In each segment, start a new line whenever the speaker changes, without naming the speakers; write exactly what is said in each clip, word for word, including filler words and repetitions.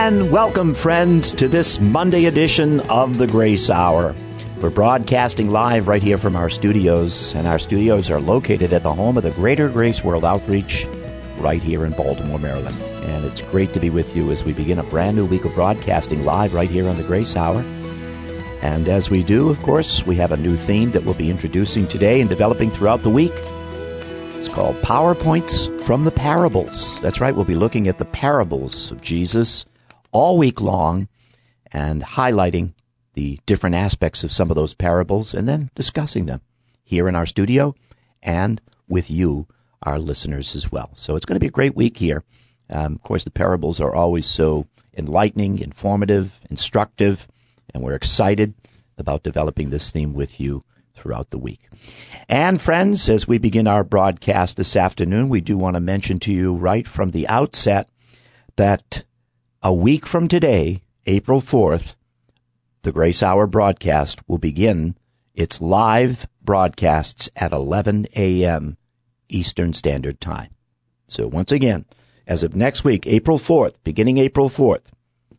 And welcome, friends, to this Monday edition of the Grace Hour. We're broadcasting live right here from our studios, and our studios are located at the home of the Greater Grace World Outreach right here in Baltimore, Maryland. And it's great to be with you as we begin a brand new week of broadcasting live right here on the Grace Hour. And as we do, of course, we have a new theme that we'll be introducing today and developing throughout the week. It's called PowerPoints from the Parables. That's right, we'll be looking at the parables of Jesus all week long and highlighting the different aspects of some of those parables and then discussing them here in our studio and with you, our listeners, as well. So it's going to be a great week here. Um, of course, the parables are always so enlightening, informative, instructive, and we're excited about developing this theme with you throughout the week. And friends, as we begin our broadcast this afternoon, we do want to mention to you right from the outset that a week from today, April fourth, the Grace Hour broadcast will begin its live broadcasts at eleven a.m. Eastern Standard Time. So once again, as of next week, April fourth, beginning April fourth,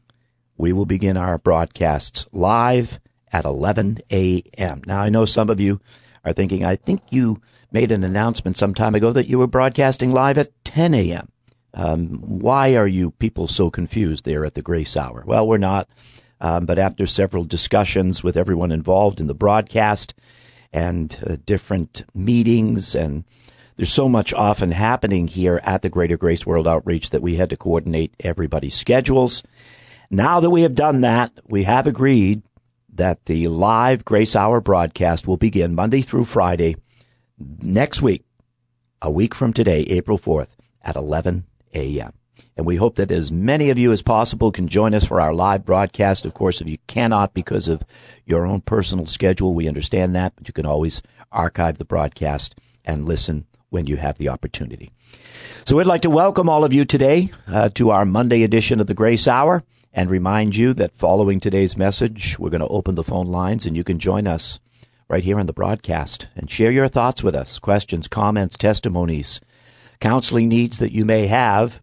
we will begin our broadcasts live at eleven a.m. Now, I know some of you are thinking, I think you made an announcement some time ago that you were broadcasting live at ten a.m. Um, why are you people so confused there at the Grace Hour? Well, we're not, um, but after several discussions with everyone involved in the broadcast and uh, different meetings, and there's so much often happening here at the Greater Grace World Outreach that we had to coordinate everybody's schedules. Now that we have done that, we have agreed that the live Grace Hour broadcast will begin Monday through Friday next week, a week from today, April fourth, at eleven a.m. And we hope that as many of you as possible can join us for our live broadcast. Of course, if you cannot because of your own personal schedule, we understand that, but you can always archive the broadcast and listen when you have the opportunity. So we'd like to welcome all of you today uh, to our Monday edition of the Grace Hour, and remind you that following today's message, we're going to open the phone lines and you can join us right here on the broadcast and share your thoughts with us, questions, comments, testimonies, counseling needs that you may have,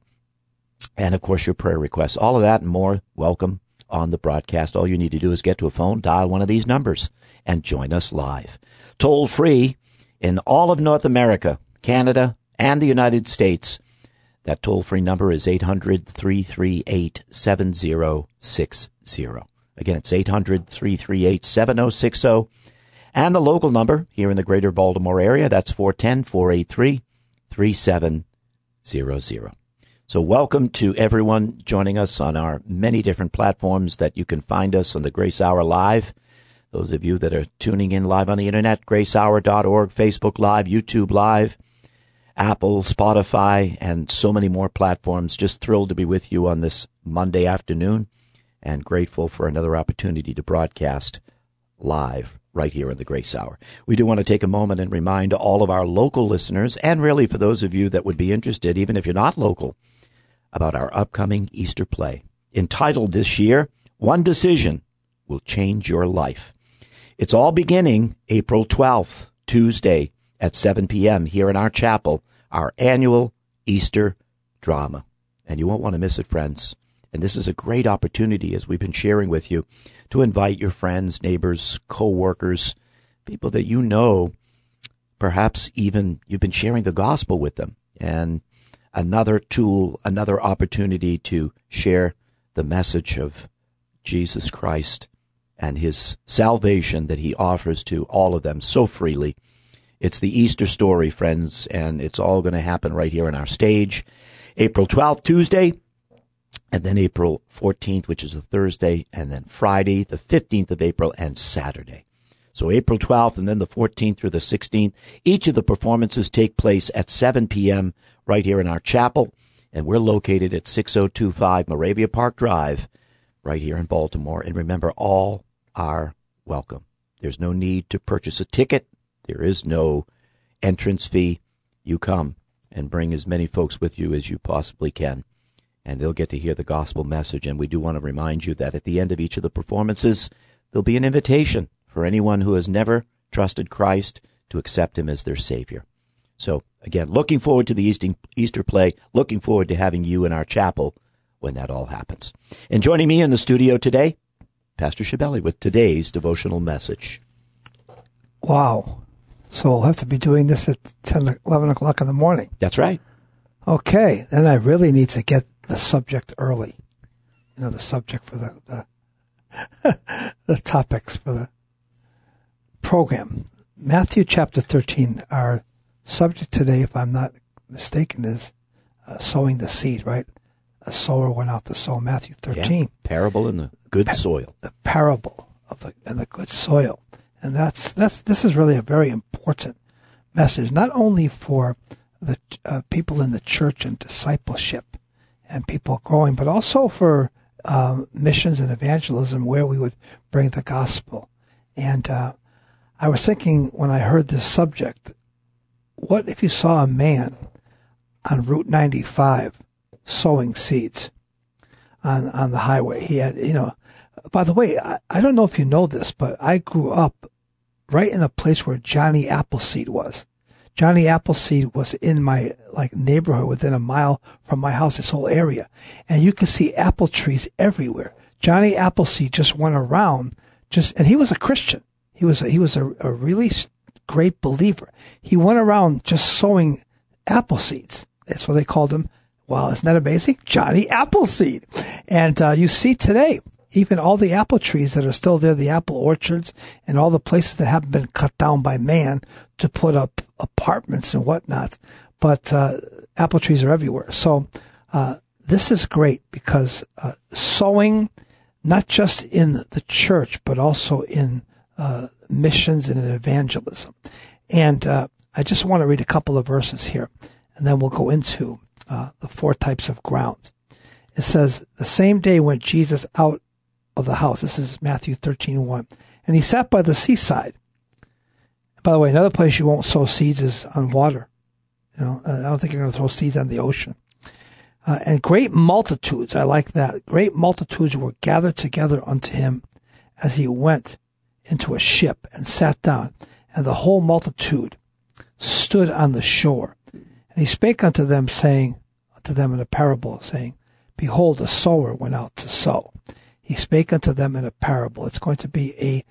and of course your prayer requests. All of that and more, welcome on the broadcast. All you need to do is get to a phone, dial one of these numbers, and join us live. Toll free in all of North America, Canada, and the United States. That toll-free number is eight hundred, three three eight, seven zero six zero. Again, it's eight hundred, three three eight, seven zero six zero. And the local number here in the greater Baltimore area, that's four one zero, four eight three, three seven zero zero. So welcome to everyone joining us on our many different platforms that you can find us on the Grace Hour Live. Those of you that are tuning in live on the internet, grace hour dot org, Facebook Live, YouTube Live, Apple, Spotify, and so many more platforms. Just thrilled to be with you on this Monday afternoon and grateful for another opportunity to broadcast live right here in the Grace Hour. We do want to take a moment and remind all of our local listeners, and really for those of you that would be interested, even if you're not local, about our upcoming Easter play, entitled this year, One Decision Will Change Your Life. It's all beginning April twelfth, Tuesday at seven p.m. here in our chapel, our annual Easter drama. And you won't want to miss it, friends. And this is a great opportunity, as we've been sharing with you, to invite your friends, neighbors, co-workers, people that you know, perhaps even you've been sharing the gospel with them. And another tool, another opportunity to share the message of Jesus Christ and his salvation that he offers to all of them so freely. It's the Easter story, friends, and it's all going to happen right here on our stage. April twelfth, Tuesday, and then April fourteenth, which is a Thursday, and then Friday, the fifteenth of April, and Saturday. So April twelfth and then the fourteenth through the sixteenth. Each of the performances take place at seven p.m. right here in our chapel, and we're located at six oh two five Moravia Park Drive right here in Baltimore. And remember, all are welcome. There's no need to purchase a ticket. There is no entrance fee. You come and bring as many folks with you as you possibly can, and they'll get to hear the gospel message. And we do want to remind you that at the end of each of the performances, there'll be an invitation for anyone who has never trusted Christ to accept him as their Savior. So, again, looking forward to the Easter Play, looking forward to having you in our chapel when that all happens. And joining me in the studio today, Pastor Shibeli with today's devotional message.
Wow. So we'll have to be doing this at ten, eleven o'clock in the morning.
That's right.
Okay. Then I really need to get the subject early. You know, the subject for the the, the topics for the program. Matthew chapter thirteen, our subject today, if I'm not mistaken, is uh, sowing the seed, right? A sower went out to sow. Matthew thirteen.
Yeah, parable in the good
pa-
soil.
The parable of the and the good soil. And that's that's this is really a very important message, not only for the uh, people in the church and discipleship and people growing, but also for uh, missions and evangelism, where we would bring the gospel. And uh, I was thinking when I heard this subject, what if you saw a man on Route ninety-five sowing seeds on on the highway? He had, you know. By the way, I, I don't know if you know this, but I grew up right in a place where Johnny Appleseed was. Johnny Appleseed was in my like neighborhood within a mile from my house, this whole area. And you could see apple trees everywhere. Johnny Appleseed just went around just, and he was a Christian. He was a, he was a, a really great believer. He went around just sowing apple seeds. That's what they called him. Wow, isn't that amazing? Johnny Appleseed. And uh, you see today, even all the apple trees that are still there, the apple orchards, and all the places that haven't been cut down by man to put up apartments and whatnot. But uh, apple trees are everywhere. So uh, this is great because uh, sowing, not just in the church, but also in uh, missions and in evangelism. And uh, I just want to read a couple of verses here, and then we'll go into uh, the four types of ground. It says, the same day went Jesus out of the house. This is Matthew thirteen one. And he sat by the seaside. By the way, another place you won't sow seeds is on water. You know, I don't think you're going to throw seeds on the ocean. Uh, and great multitudes, I like that. Great multitudes were gathered together unto him as he went into a ship and sat down. And the whole multitude stood on the shore. And he spake unto them, saying, unto them in a parable, saying, behold, a sower went out to sow. He spake unto them in a parable. It's going to be a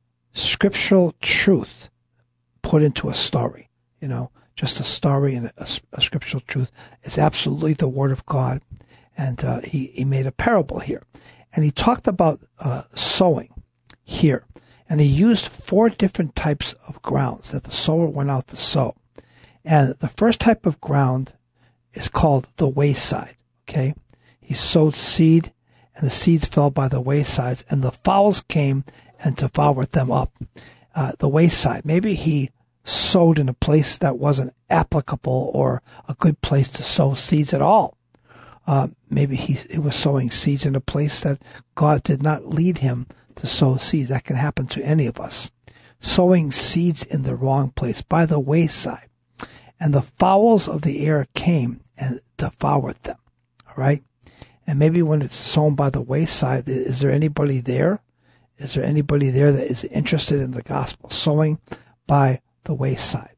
scriptural truth put into a story, you know, just a story and a, a scriptural truth. It's absolutely the word of God. And uh, he, he made a parable here. And he talked about uh, sowing here. And he used four different types of grounds that the sower went out to sow. And the first type of ground is called the wayside, okay? He sowed seed, and the seeds fell by the waysides, and the fowls came and devoured them up. Uh, the wayside. Maybe he sowed in a place that wasn't applicable or a good place to sow seeds at all. Uh, maybe he, he was sowing seeds in a place that God did not lead him to sow seeds. That can happen to any of us. Sowing seeds in the wrong place, by the wayside. And the fowls of the air came and devoured them. All right? And maybe when it's sown by the wayside, is there anybody there? Is there anybody there that is interested in the gospel? Sowing by the wayside.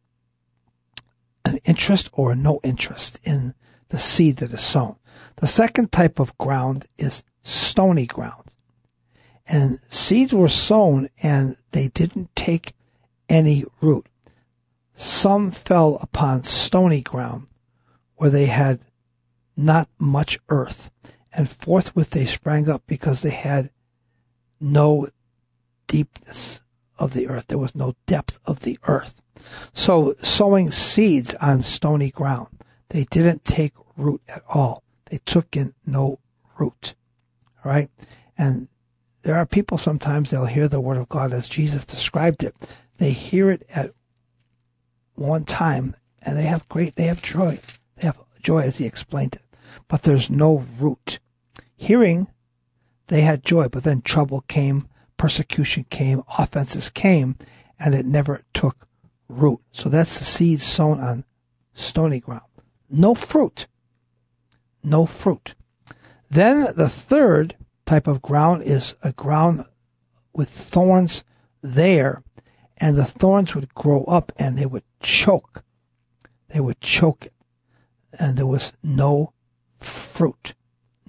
An interest or no interest in the seed that is sown. The second type of ground is stony ground. And seeds were sown and they didn't take any root. Some fell upon stony ground where they had not much earth. And forthwith they sprang up because they had no deepness of the earth. There was no depth of the earth. So sowing seeds on stony ground, they didn't take root at all. They took in no root. All right? And there are people sometimes, they'll hear the word of God as Jesus described it. They hear it at one time and they have great, they have joy. They have joy as he explained it. But there's no root. Hearing, they had joy, but then trouble came, persecution came, offenses came, and it never took root. So that's the seed sown on stony ground. No fruit. No fruit. Then the third type of ground is a ground with thorns there, and the thorns would grow up and they would choke. They would choke it. And there was no fruit.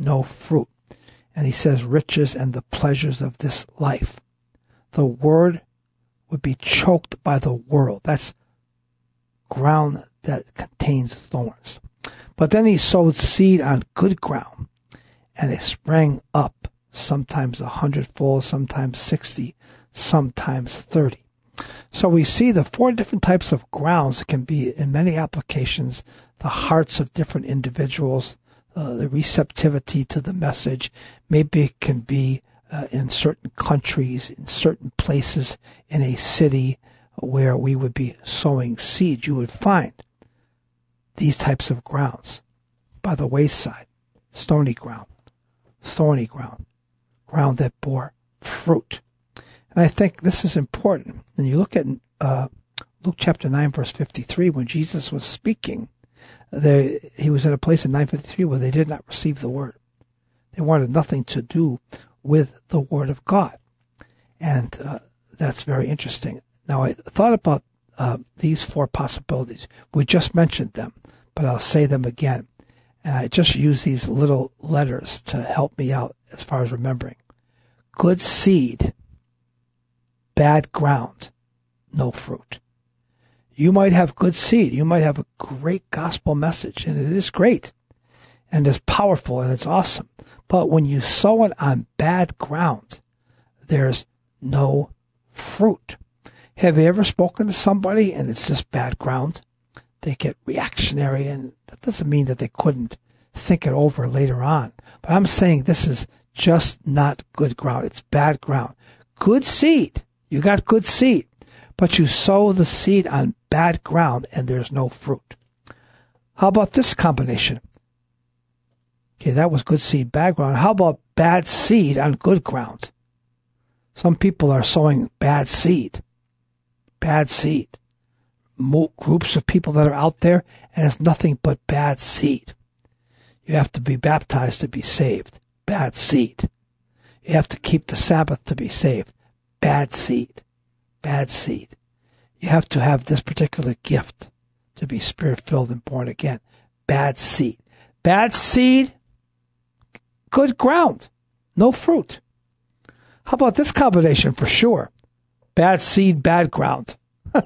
no fruit. And he says riches and the pleasures of this life. The word would be choked by the world. That's ground that contains thorns. But then he sowed seed on good ground, and it sprang up, sometimes a hundredfold, sometimes sixty, sometimes thirty. So we see the four different types of grounds that can be, in many applications, the hearts of different individuals, uh, the receptivity to the message. Maybe it can be uh, in certain countries, in certain places, in a city where we would be sowing seed. You would find these types of grounds by the wayside: stony ground, thorny ground, ground that bore fruit. And I think this is important. And you look at uh, Luke chapter nine, verse fifty-three, when Jesus was speaking, they, he was in a place in nine fifty-three where they did not receive the word. They wanted nothing to do with the word of God. And uh, that's very interesting. Now, I thought about uh, these four possibilities. We just mentioned them, but I'll say them again. And I just use these little letters to help me out as far as remembering. Good seed, bad ground, no fruit. You might have good seed. You might have a great gospel message, and it is great, and it's powerful, and it's awesome. But when you sow it on bad ground, there's no fruit. Have you ever spoken to somebody and it's just bad ground? They get reactionary, and that doesn't mean that they couldn't think it over later on. But I'm saying this is just not good ground. It's bad ground. Good seed. You got good seed, but you sow the seed on bad ground and there's no fruit. How about this combination? Okay, that was good seed, bad ground. How about bad seed on good ground? Some people are sowing bad seed. Bad seed. Mo- groups of people that are out there, and it's nothing but bad seed. You have to be baptized to be saved. Bad seed. You have to keep the Sabbath to be saved. Bad seed. Bad seed. You have to have this particular gift to be spirit-filled and born again. Bad seed. Bad seed, good ground, no fruit. How about this combination for sure? Bad seed, bad ground.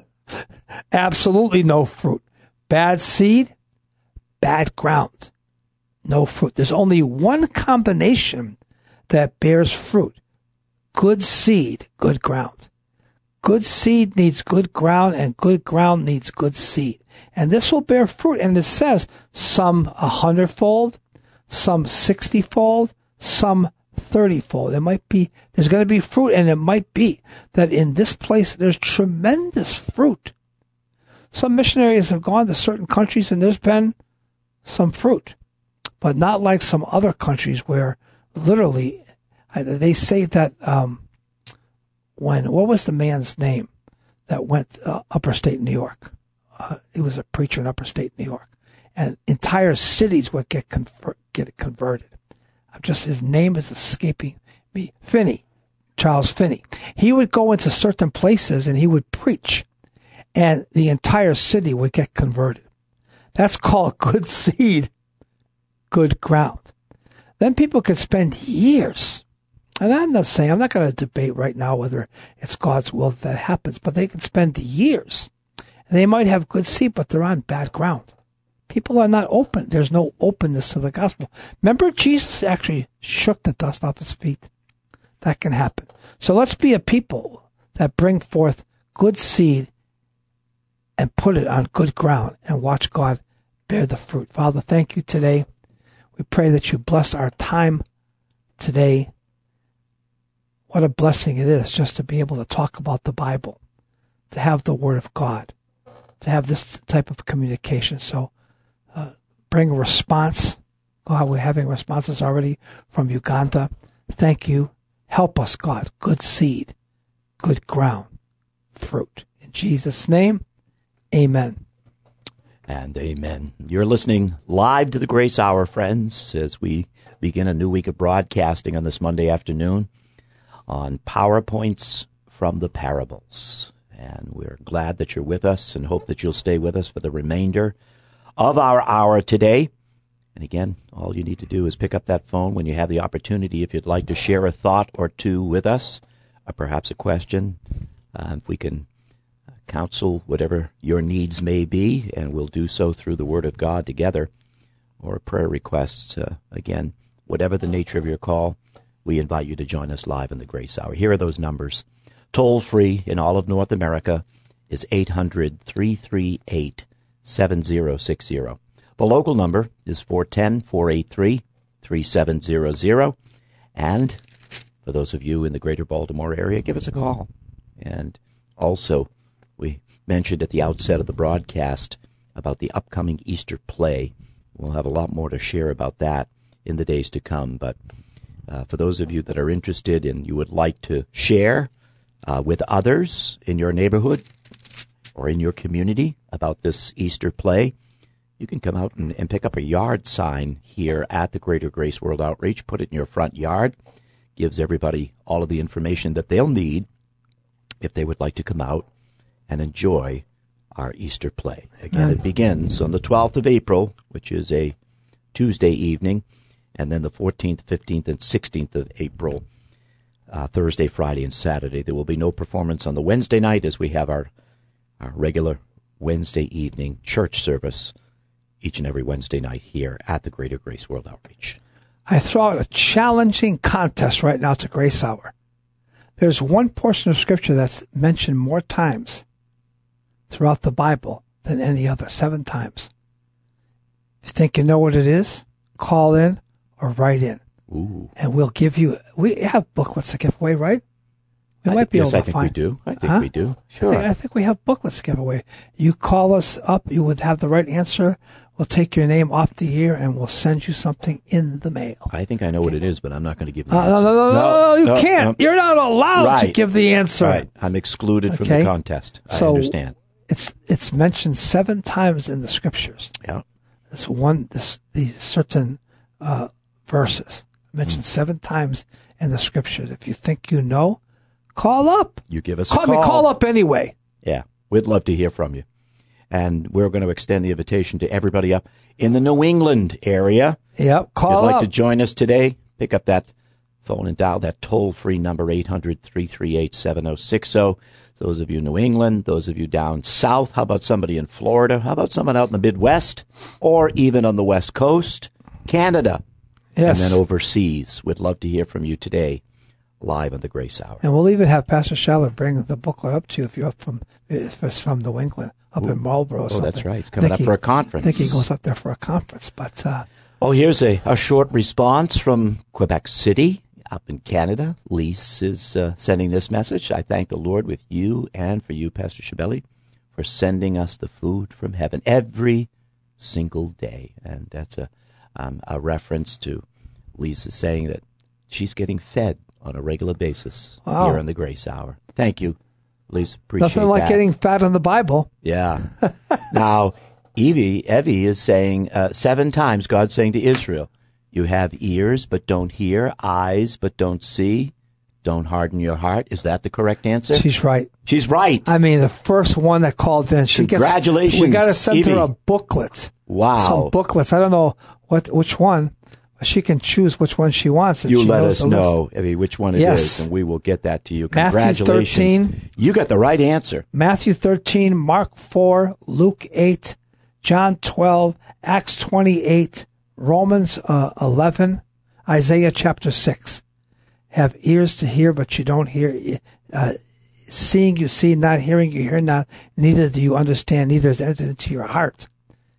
Absolutely no fruit. Bad seed, bad ground, no fruit. There's only one combination that bears fruit. Good seed, good ground. Good seed needs good ground, and good ground needs good seed. And this will bear fruit. And it says some a hundredfold, some sixtyfold, some thirtyfold. It might be, there's going to be fruit, and it might be that in this place there's tremendous fruit. Some missionaries have gone to certain countries and there's been some fruit, but not like some other countries where literally they say that um, when, what was the man's name that went uh, upper state New York? Uh, he was a preacher in upper state New York, and entire cities would get convert, get converted. I'm just, his name is escaping me. Finney, Charles Finney. He would go into certain places and he would preach, and the entire city would get converted. That's called good seed, good ground. Then people could spend years, and I'm not saying, I'm not going to debate right now whether it's God's will that that happens, but they can spend years. And they might have good seed, but they're on bad ground. People are not open. There's no openness to the gospel. Remember, Jesus actually shook the dust off his feet. That can happen. So let's be a people that bring forth good seed and put it on good ground and watch God bear the fruit. Father, thank you today. We pray that you bless our time today. What a blessing it is just to be able to talk about the Bible, to have the Word of God, to have this type of communication. So uh, bring a response. God, we're having responses already from Uganda. Thank you. Help us, God. Good seed, good ground, fruit. In Jesus' name, amen.
And amen. You're listening live to the Grace Hour, friends, as we begin a new week of broadcasting on this Monday afternoon on PowerPoints from the Parables. And we're glad that you're with us and hope that you'll stay with us for the remainder of our hour today. And again, all you need to do is pick up that phone when you have the opportunity. If you'd like to share a thought or two with us, or perhaps a question, uh, if we can counsel whatever your needs may be, and we'll do so through the Word of God together, or prayer requests. Uh, again, whatever the nature of your call, we invite you to join us live in the Grace Hour. Here are those numbers. Toll free in all of North America is eight hundred, three three eight, seven zero six zero. The local number is four one zero, four eight three, three seven zero zero. And for those of you in the greater Baltimore area, give us a call. And also, we mentioned at the outset of the broadcast about the upcoming Easter play. We'll have a lot more to share about that in the days to come. But uh, for those of you that are interested and you would like to share uh, with others in your neighborhood or in your community about this Easter play, you can come out and, and pick up a yard sign here at the Greater Grace World Outreach, put it in your front yard, gives everybody all of the information that they'll need if they would like to come out and enjoy our Easter play. Again, it begins on the twelfth of April, which is a Tuesday evening, and then the fourteenth, fifteenth, and sixteenth of April, uh, Thursday, Friday, and Saturday. There will be no performance on the Wednesday night as we have our, our regular Wednesday evening church service each and every Wednesday night here at the Greater Grace World Outreach.
I throw out a challenging contest right now to Grace Hour. There's one portion of Scripture that's mentioned more times throughout the Bible than any other, seven times. If you think you know what it is, call in or write in.
Ooh.
And we'll give you, we have booklets to give away, right? We
I
might
think,
be able
yes,
to
I think
find.
we do. I think
Huh?
we do. Sure.
I think, I think we have booklets to give away. You call us up, you would have the right answer. We'll take your name off the air and we'll send you something in the mail.
I think I know what it is, but I'm not going to give the
Uh,
answer.
no, no, no, no, no, you
no,
can't.
no.
You're not allowed to
Right.
give the answer.
Right. I'm excluded from
Okay.
the contest. I
So-
understand.
It's it's mentioned seven times in the Scriptures.
Yeah.
This one, this these certain uh, verses mentioned
Hmm.
seven times in the Scriptures. If you think you know, call up.
You give us
Call
a call.
me. Call up anyway.
Yeah. We'd love to hear from you. And we're going to extend the invitation to everybody up in the New England area.
Yep.
If
Call
you'd like
up.
to join us today, pick up that phone and dial that toll-free number, eight hundred, three three eight, seven zero six zero. Those of you in New England, those of you down south, how about somebody in Florida? How about someone out in the Midwest or even on the West Coast, Canada,
Yes.
and then overseas? We'd love to hear from you today live on the Grace Hour.
And we'll even have Pastor Schaller bring the booklet up to you if you're up from if it's from New England, up in Marlboro. Or
Oh,
something.
that's right. He's
I
coming
think
up
he-
for a conference.
I think he goes up there for a conference. But uh,
Oh, here's a, a short response from Quebec City up in Canada. Lise is uh, sending this message. I thank the Lord with you and for you, Pastor Shabeli, for sending us the food from heaven every single day. And that's a, um, a reference to Lisa saying that she's getting fed on a regular basis
Wow.
here in the Grace Hour. Thank you, Lisa. Appreciate
nothing like
that.
getting fat in the Bible.
Yeah. Now, Evie, Evie is saying uh, seven times, God's saying to Israel, you have ears but don't hear, eyes but don't see, don't harden your heart. Is that the correct answer?
She's right.
She's right.
I mean, the first one that called in, she
Congratulations,
gets. We got to send
Evie.
her a booklet.
Wow.
Some booklets. I don't know what which one. She can choose which one she wants. If
You
she
let
knows
us
the list.
know, Evie, which one it is,
Yes.
and we will get that to you.
Matthew
Congratulations.
thirteen.
You got the right answer.
Matthew thirteen, Mark four, Luke eight, John twelve, Acts twenty-eight, Romans uh, eleven, Isaiah chapter six. Have ears to hear, but you don't hear. Uh, seeing you see, not hearing you hear not. Neither do you understand. Neither is entered into your heart.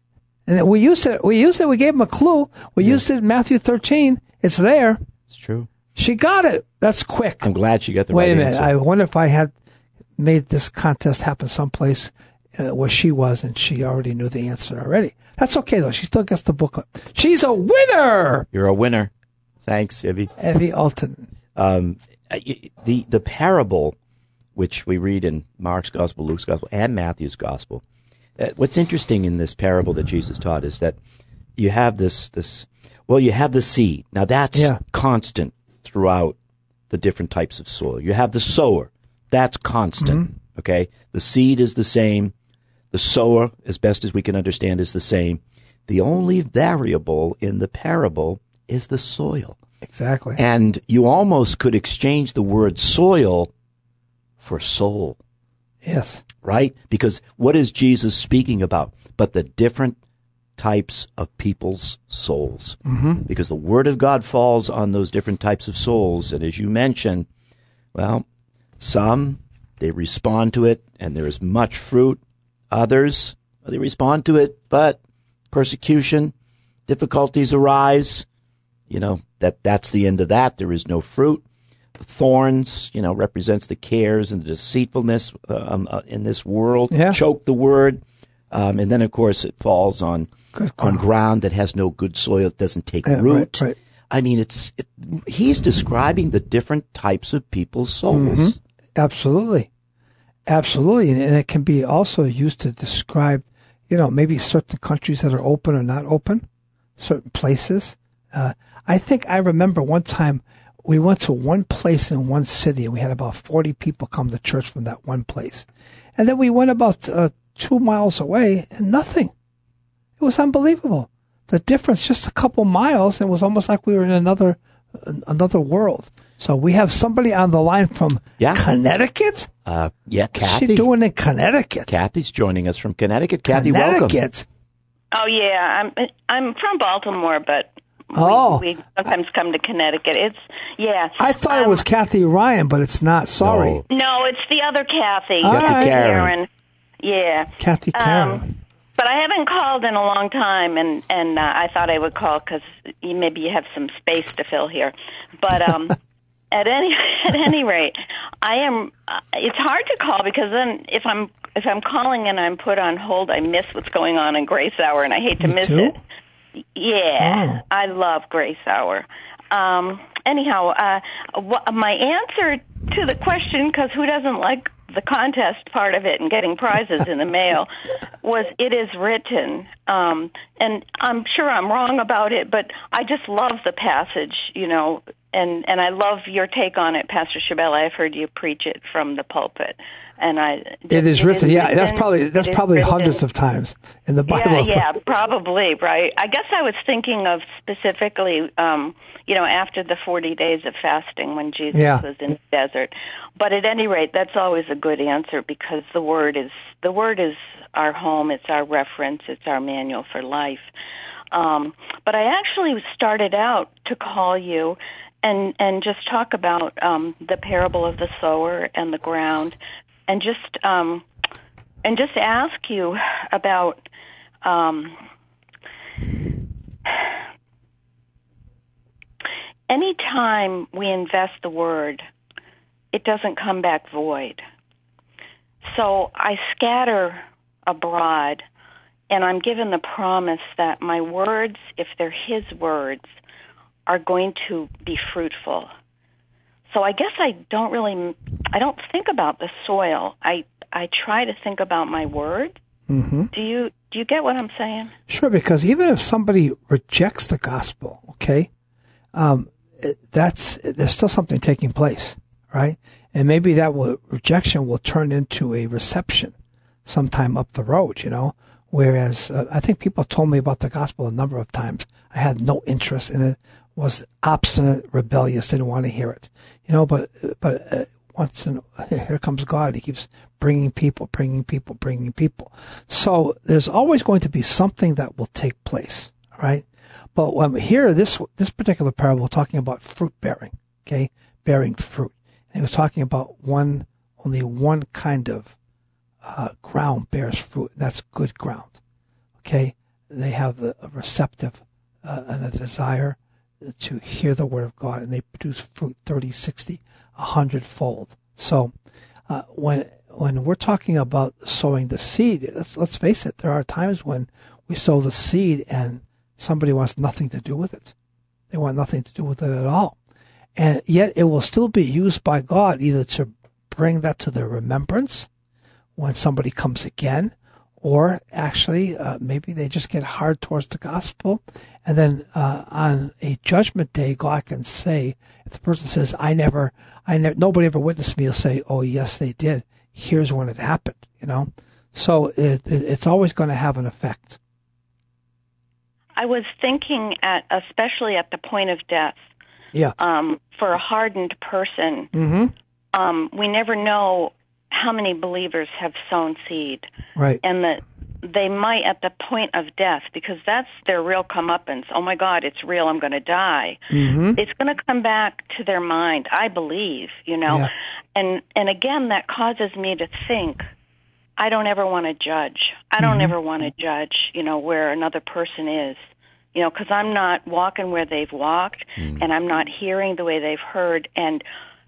And we used it. We used it. We gave him a clue. We
Yeah.
used it in Matthew thirteen. It's there.
It's true.
She got it. That's quick.
I'm glad she got the
Wait
right
a minute.
answer.
I wonder if I had made this contest happen someplace uh, where she was and she already knew the answer already. That's okay, though. She still gets the booklet. She's a winner!
You're a winner. Thanks, Evie.
Evie Alton.
Um, the the parable, which we read in Mark's Gospel, Luke's Gospel, and Matthew's Gospel, uh, what's interesting in this parable that Jesus taught is that you have this, this well, you have the seed. Now, that's
Yeah.
constant throughout the different types of soil. You have the sower. That's constant,
Mm-hmm.
okay? The seed is the same. The sower, as best as we can understand, is the same. The only variable in the parable is the soil.
Exactly.
And you almost could exchange the word soil for soul.
Yes.
Right? Because what is Jesus speaking about? But the different types of people's souls.
Mm-hmm.
Because the Word of God falls on those different types of souls. And as you mentioned, well, some, they respond to it and there is much fruit. Others, they respond to it, but persecution, difficulties arise. You know, that that's the end of that. There is no fruit. The thorns, you know, represents the cares and the deceitfulness um, uh, in this world.
Yeah.
Choke the word. Um, and then, of course, it falls on on ground that has no good soil. It doesn't take
yeah,
root.
Right, right.
I mean, it's it, he's describing the different types of people's souls.
Mm-hmm. Absolutely. Absolutely. And it can be also used to describe, you know, maybe certain countries that are open or not open, certain places. Uh, I think I remember one time we went to one place in one city and we had about forty people come to church from that one place. And then we went about uh, two miles away and nothing. It was unbelievable. The difference, just a couple miles, and it was almost like we were in another another world. So we have somebody on the line from
yeah.
Connecticut?
Uh, yeah, Kathy.
What's she doing in Connecticut?
Kathy's joining us from Connecticut. Kathy,
Connecticut.
welcome.
Oh, yeah. I'm I'm from Baltimore, but
oh.
we, we sometimes come to Connecticut. It's, yeah.
I thought
um,
it was Kathy Ryan, but it's not. Sorry.
No,
no it's the other Kathy.
All
Kathy
right.
Karen.
Karen. Yeah.
Kathy Karen.
Um, but I haven't called in a long time, and, and uh, I thought I would call because maybe you have some space to fill here. But um, at any at any rate, I am. Uh, it's hard to call because then if I'm if I'm calling and I'm put on hold, I miss what's going on in Grace Hour, and I hate to
You
miss
too?
it. Yeah,
oh.
I love Grace Hour. Um, anyhow, uh, wh- my answer to the question, because who doesn't like the contest part of it and getting prizes in the mail, was it is written. Um, and I'm sure I'm wrong about it, but I just love the passage, you know, and, and I love your take on it, Pastor Shabella. I've heard you preach it from the pulpit. And I,
it is
it
written,
is
yeah.
written,
That's probably that's probably
written.
hundreds of times in the Bible.
Yeah, yeah, probably, right. I guess I was thinking of specifically, um, you know, after the forty days of fasting when Jesus
yeah.
was in the desert. But at any rate, that's always a good answer because the word is the word is our home. It's our reference. It's our manual for life. Um, but I actually started out to call you and and just talk about um, the parable of the sower and the ground. And just um, and just ask you about um, any time we invest the word, it doesn't come back void. So I scatter abroad, and I'm given the promise that my words, if they're His words, are going to be fruitful. So I guess I don't really, I don't think about the soil. I I try to think about my word.
Mm-hmm.
Do you do you get what I'm saying?
Sure, because even if somebody rejects the gospel, okay, um, that's there's still something taking place, right? And maybe that will, rejection will turn into a reception sometime up the road, you know. Whereas uh, I think people told me about the gospel a number of times. I had no interest in it. Was obstinate, rebellious, didn't want to hear it, you know. But but uh, once in, here comes God. He keeps bringing people, bringing people, bringing people. So there's always going to be something that will take place, right? But um, here, this this particular parable, talking about fruit bearing, okay, bearing fruit. And he was talking about one, only one kind of uh, ground bears fruit, and that's good ground, okay. They have the a receptive uh, and a desire to hear the word of God, and they produce fruit thirty, sixty, a hundred fold. So, uh, when, when we're talking about sowing the seed, let's, let's face it, there are times when we sow the seed and somebody wants nothing to do with it. They want nothing to do with it at all. And yet it will still be used by God either to bring that to their remembrance when somebody comes again, or actually, uh, maybe they just get hard towards the gospel. And then, uh, on a judgment day, God can say, if the person says, I never, I never, nobody ever witnessed me, he'll say, oh, yes, they did. Here's when it happened, you know? So it, it, it's always going to have an effect.
I was thinking at, especially at the point of death.
Yeah.
Um, for a hardened person,
Mm-hmm.
um, we never know how many believers have sown seed.
Right.
And that they might at the point of death, because that's their real comeuppance. Oh my God, it's real, I'm going to die.
Mm-hmm.
It's going to come back to their mind, I believe, you know.
Yeah.
And and again, that causes me to think, I don't ever want to judge. I don't
Mm-hmm.
ever want to judge, you know, where another person is. You know, because I'm not walking where they've walked,
Mm.
and I'm not hearing the way they've heard. And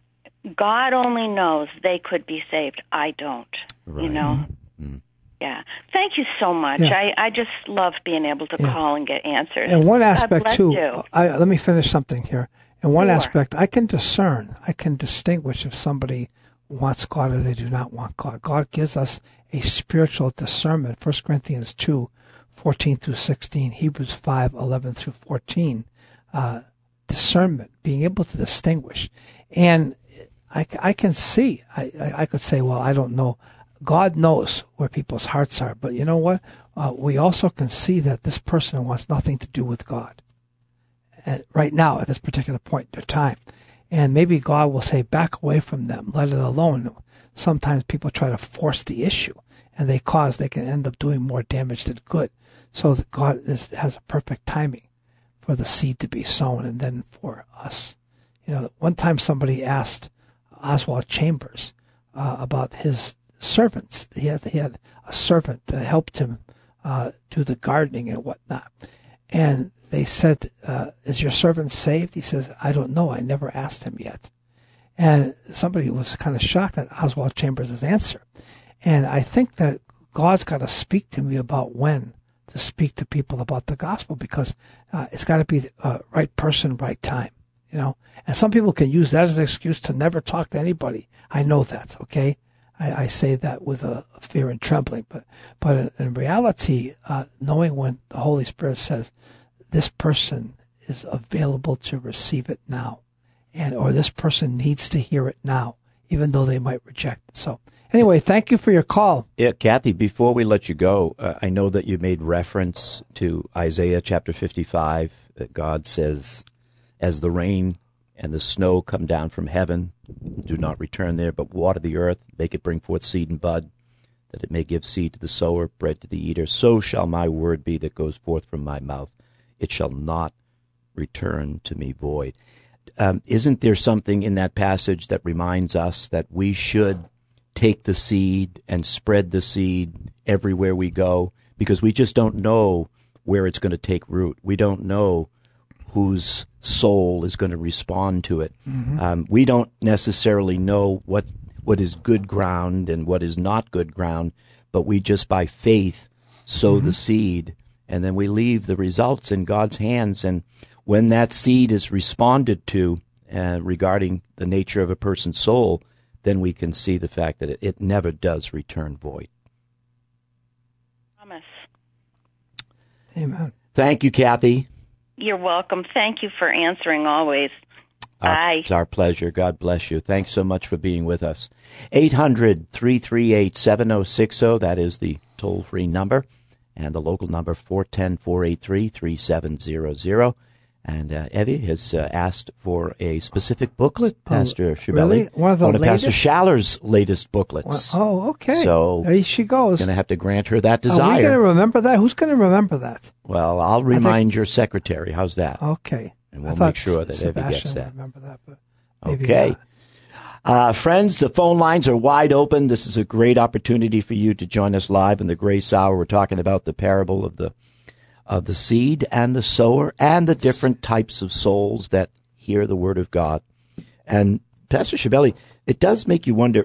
God only knows they could be saved. I don't,
Right.
you know.
Mm.
Yeah. Thank you so much.
Yeah.
I, I just love being able to
Yeah.
call and get answers.
And one
God
aspect
bless
too,
you.
I, let me finish something here. In one
Sure.
aspect, I can discern, I can distinguish if somebody wants God or they do not want God. God gives us a spiritual discernment. First Corinthians two, fourteen through sixteen, Hebrews five, eleven through fourteen. Uh, discernment, being able to distinguish. And I, I can see, I, I, I could say, well, I don't know. God knows where people's hearts are. But you know what? Uh, we also can see that this person wants nothing to do with God. And right now, at this particular point in their time. And maybe God will say, back away from them, let it alone. Sometimes people try to force the issue, and they cause, they can end up doing more damage than good. So that God is, has a perfect timing for the seed to be sown and then for us. You know, one time somebody asked Oswald Chambers uh, about his servants. He had, he had a servant that helped him uh, do the gardening and whatnot. And they said, uh, is your servant saved? He says, I don't know. I never asked him yet. And somebody was kind of shocked at Oswald Chambers' answer. And I think that God's got to speak to me about when to speak to people about the gospel, because uh, it's got to be the uh, right person, right time, you know. And some people can use that as an excuse to never talk to anybody. I know that, okay? I, I say that with a fear and trembling. But but in, in reality, uh, knowing when the Holy Spirit says, this person is available to receive it now, and or this person needs to hear it now, even though they might reject it. So anyway, thank you for your call.
Yeah, Kathy, before we let you go, uh, I know that you made reference to Isaiah chapter fifty-five, that God says, as the rain and the snow come down from heaven, do not return there, but water the earth, make it bring forth seed and bud, that it may give seed to the sower, bread to the eater. So shall my word be that goes forth from my mouth. It shall not return to me void. Um, isn't there something in that passage that reminds us that we should take the seed and spread the seed everywhere we go? Because we just don't know where it's going to take root. We don't know whose soul is going to respond to it. Mm-hmm. Um, we don't necessarily know what what is good ground and what is not good ground, but we just by faith sow mm-hmm. the seed, and then we leave the results in God's hands. And when that seed is responded to uh, regarding the nature of a person's soul, then we can see the fact that it, it never does return void.
Promise.
Amen.
Thank you, Kathy.
You're welcome. Thank you for answering always.
Our,
Bye.
It's our pleasure. God bless you. Thanks so much for being with us. eight hundred, three three eight, seven oh six oh, that is the toll-free number. And the local number, four one zero, four eight three, three seven zero zero. And uh, Evie has uh, asked for a specific booklet, Pastor
oh,
Schibelli.
Really? One of the
One of
latest?
Pastor Schaller's latest booklets.
Well, oh, okay.
So
there she goes.
Going to have to grant her that desire.
Are we going to remember that? Who's going to remember that?
Well, I'll remind think, your secretary. How's that?
Okay.
And we'll make sure that Sebastian Evie gets that.
Remember that, but maybe
okay.
Not.
Uh, friends, the phone lines are wide open. This is a great opportunity for you to join us live in the Grace Hour. We're talking about the parable of the of the seed and the sower and the different types of souls that hear the word of God. And Pastor Schibelli, it does make you wonder,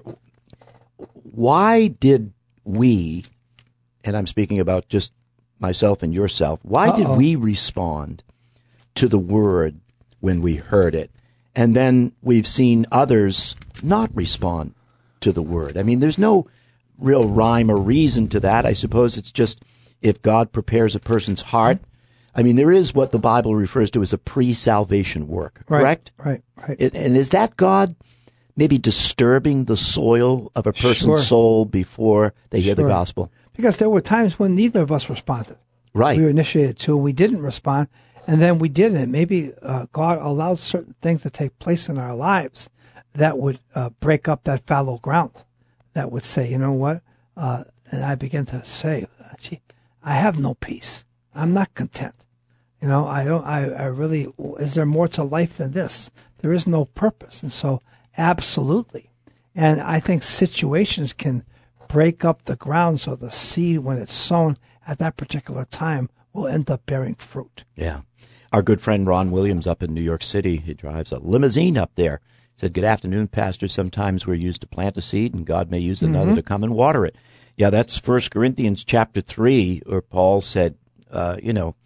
why did we, and I'm speaking about just myself and yourself, why Uh-oh. did we respond to the word when we heard it? And then we've seen others not respond to the word. I mean, there's no real rhyme or reason to that. I suppose it's just if God prepares a person's heart. I mean, there is what the Bible refers to as a pre-salvation work, correct?
Right, right, right.
It, and is that God maybe disturbing the soil of a person's
sure.
soul before they hear
sure.
the gospel?
Because there were times when neither of us responded.
Right.
We were initiated to, and we didn't respond, and then we did it. Maybe uh, God allowed certain things to take place in our lives that would uh, break up that fallow ground, that would say, you know what? Uh, and I begin to say, gee, I have no peace. I'm not content. You know, I don't, I, I really, is there more to life than this? There is no purpose. And so, absolutely. And I think situations can break up the ground so the seed, when it's sown at that particular time, will end up bearing fruit.
Yeah. Our good friend Ron Williams up in New York City, he drives a limousine up there. He said, good afternoon, Pastor. Sometimes we're used to plant a seed, and God may use another mm-hmm. to come and water it. Yeah, that's First Corinthians chapter three, where Paul said, uh, you know,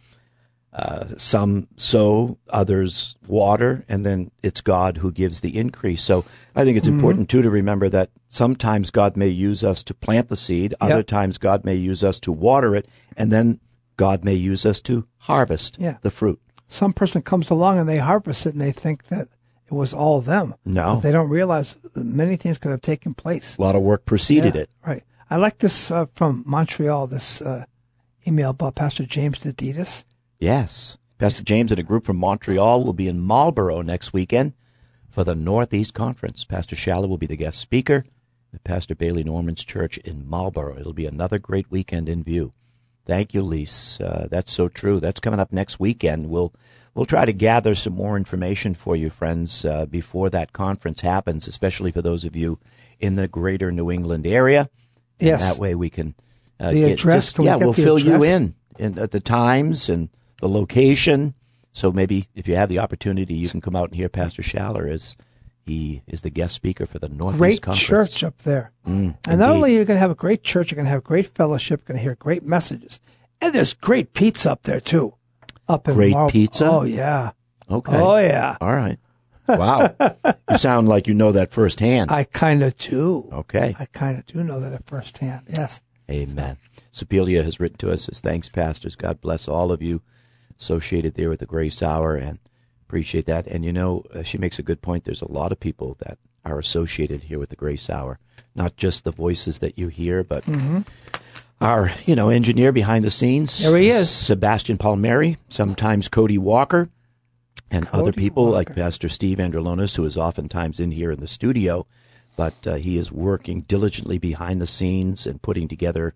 uh, some sow, others water, and then it's God who gives the increase. So I think it's mm-hmm. important, too, to remember that sometimes God may use us to plant the seed. Other yep. times God may use us to water it, and then God may use us to harvest yeah. the fruit.
Some person comes along and they harvest it, and they think that it was all them.
No.
But they don't realize that many things could have taken place.
A lot of work preceded
yeah,
it.
Right. I like this uh, from Montreal, this uh, email about Pastor James Deditis.
Yes. Pastor James and a group from Montreal will be in Marlborough next weekend for the Northeast Conference. Pastor Schaller will be the guest speaker at Pastor Bailey Norman's church in Marlborough. It'll be another great weekend in view. Thank you, Lise. Uh, that's so true. That's coming up next weekend. We'll we'll try to gather some more information for you, friends, uh, before that conference happens, especially for those of you in the greater New England area.
Yes.
And that way we can uh,
the
get,
address.
just,
can
yeah,
we get
we'll
the
fill
address?
you in, in at the times and the location. So maybe if you have the opportunity, you can come out and hear Pastor Schaller as he is the guest speaker for the Northeast
great
Conference.
Great church up there.
Mm,
and
indeed.
not only are you going to have a great church, you're going to have great fellowship, you're going to hear great messages. And there's great pizza up there, too. Up in
Great
Mar-
pizza?
Oh, yeah.
Okay.
Oh, yeah.
All right. Wow. You sound like you know that firsthand.
I kind of do.
Okay.
I kind of do know that at firsthand, yes.
Amen. Sopelia has written to us, says, thanks, pastors. God bless all of you associated there with the Grace Hour, and appreciate that. And, you know, uh, she makes a good point. There's a lot of people that are associated here with the Grace Hour, not just the voices that you hear, but
mm-hmm.
our, you know, engineer behind the scenes.
There he is.
Sebastian Palmieri, sometimes Cody Walker, and
Cody
other people
Walker.
like Pastor Steve Androlonis, who is oftentimes in here in the studio, but uh, he is working diligently behind the scenes and putting together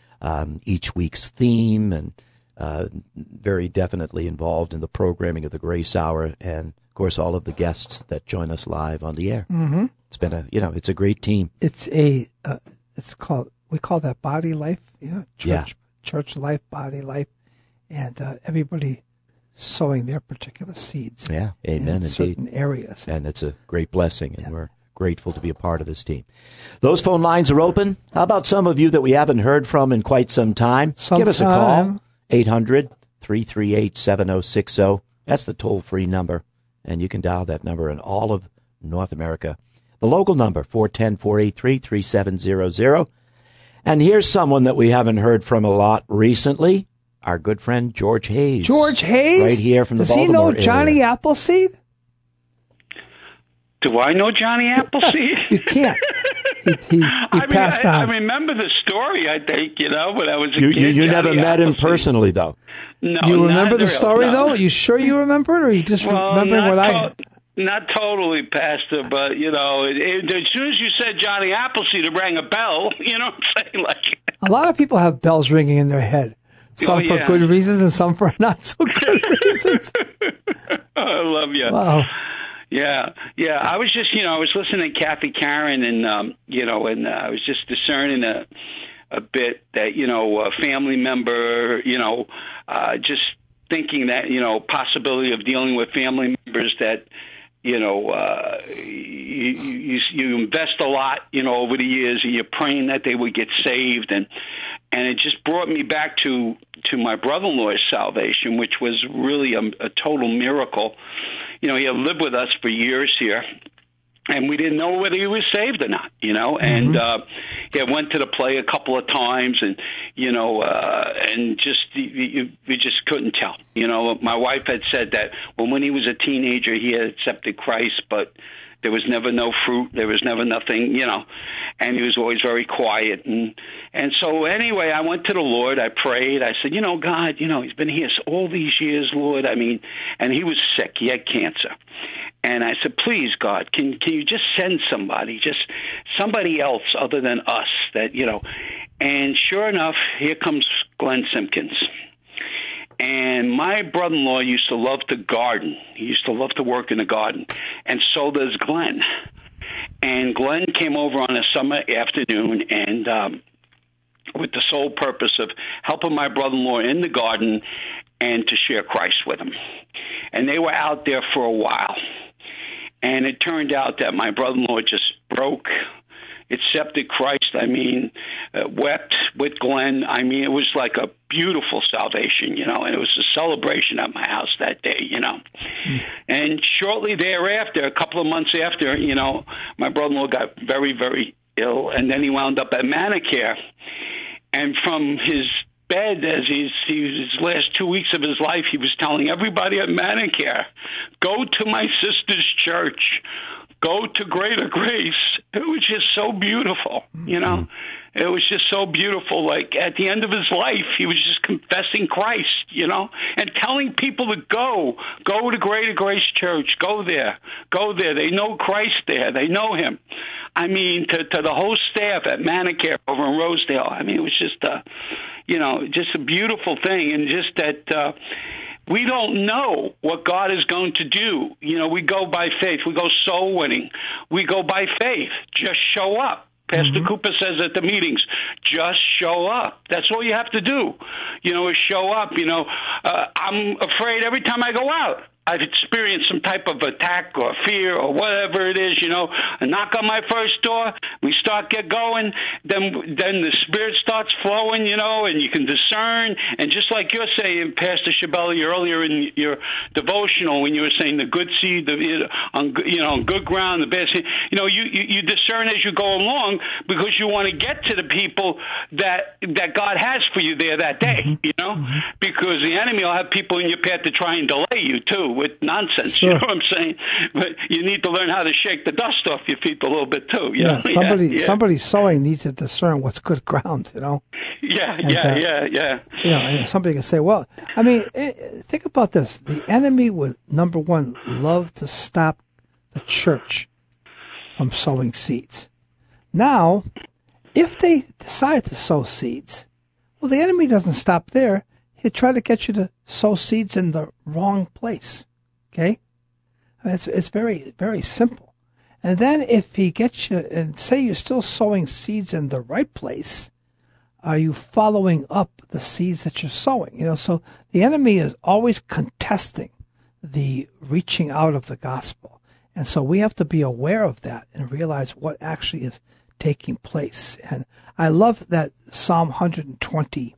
um, each week's theme, and uh, very definitely involved in the programming of the Grace Hour, and of course all of the guests that join us live on the air.
Mm-hmm.
It's been a, you know, it's a great team.
It's a, uh, it's called, we call that body life, you know, church,
Yeah.
church life, body life, and uh, everybody sowing their particular seeds.
Yeah, amen,
in
indeed.
certain areas.
And it's a great blessing, and yeah. we're grateful to be a part of this team. Those phone lines are open. How about some of you that we haven't heard from in quite some time?
Sometime.
Give us a call, eight hundred, three three eight, seven oh six oh. That's the toll-free number, and you can dial that number in all of North America. The local number, four one zero, four eight three, three seven zero zero. And here's someone that we haven't heard from a lot recently, our good friend George Hayes.
George Hayes?
Right here from the
Does
Baltimore
he know Johnny
area.
Appleseed?
Do I know Johnny Appleseed?
You can't. He, he, he
I mean,
passed
I,
on.
I remember the story, I think, you know, when I was a
You,
kid.
you, you never
Johnny
met him
Appleseed.
personally, though.
No,
you remember
not
the
real,
story,
no.
though? You sure you remember it, or you just
well,
remember
not
what I...
to- Not totally, Pastor, but, you know, it, it, as soon as you said Johnny Appleseed, it rang a bell, you know what I'm saying? Like,
A lot of people have bells ringing in their head. Some
Oh,
for
yeah.
good reasons and some for not so good reasons.
I love you.
Wow.
Yeah, yeah. I was just, you know, I was listening to Kathy Karen, and um, you know, and uh, I was just discerning a a bit that, you know, a family member, you know, uh, just thinking that, you know, possibility of dealing with family members that, you know, uh, you, you you invest a lot, you know, over the years, and you're praying that they would get saved, and and it just brought me back to to my brother-in-law's salvation, which was really a, a total miracle. You know, he had lived with us for years here, and we didn't know whether he was saved or not, you know. Mm-hmm. And uh, he had went to the play a couple of times, and, you know, uh, and just, you, you just couldn't tell. You know, my wife had said that when, when he was a teenager, he had accepted Christ, but There was never no fruit. There was never nothing, you know. And he was always very quiet. And and so anyway, I went to the Lord. I prayed. I said, you know, God, you know, he's been here all these years, Lord. I mean, and he was sick. He had cancer. And I said, please, God, can can you just send somebody, just somebody else other than us that, you know. And sure enough, here comes Glenn Simpkins. And my brother-in-law used to love to garden. He used to love to work in the garden. And so does Glenn. And Glenn came over on a summer afternoon and um, with the sole purpose of helping my brother-in-law in the garden and to share Christ with him. And they were out there for a while. And it turned out that my brother-in-law just broke, accepted Christ. I mean, uh, wept with Glenn. I mean, it was like a beautiful salvation, you know, and it was a celebration at my house that day, you know. Mm. And shortly thereafter, a couple of months after, you know, my brother-in-law got very, very ill, and then he wound up at Manicare. And from his bed, as he's, his last two weeks of his life, he was telling everybody at Manicare, go to my sister's church, go to Greater Grace. It was just so beautiful, you know. Mm-hmm. It was just so beautiful. Like, at the end of his life, he was just confessing Christ, you know, and telling people to go. Go to Greater Grace Church. Go there. Go there. They know Christ there. They know him. I mean, to, to the whole staff at Manicare over in Rosedale. I mean, it was just a, you know, just a beautiful thing. And just that uh, we don't know what God is going to do. You know, we go by faith. We go soul winning. We go by faith. Just show up. Pastor mm-hmm. Cooper says at the meetings, just show up. That's all you have to do, you know, is show up. You know, uh, I'm afraid every time I go out, I've experienced some type of attack or fear or whatever it is, you know. I knock on my first door, we start get going, then then the Spirit starts flowing, you know, and you can discern. And just like you're saying, Pastor Shabelli, earlier in your devotional, when you were saying the good seed, the, on, you know, on good ground, the bad seed, you know, you, you, you discern as you go along because you want to get to the people that that God has for you there that day, mm-hmm. you know, mm-hmm. because the enemy will have people in your path to try and delay you, too, with nonsense, sure. You know what I'm saying? But you need to learn how to shake the dust off your feet a little bit too. You
yeah,
know?
somebody,
yeah, yeah.
somebody sowing needs to discern what's good ground. You know.
Yeah,
and,
yeah,
uh,
yeah, yeah.
You know, and somebody can say, "Well, I mean, think about this: the enemy would, number one, love to stop the church from sowing seeds. Now, if they decide to sow seeds, well, the enemy doesn't stop there. He'll try to get you to sow seeds in the wrong place." Okay? I mean, it's, it's very, very simple. And then if he gets you, and say you're still sowing seeds in the right place, are you following up the seeds that you're sowing? You know, so the enemy is always contesting the reaching out of the gospel. And so we have to be aware of that and realize what actually is taking place. And I love that Psalm one twenty-six,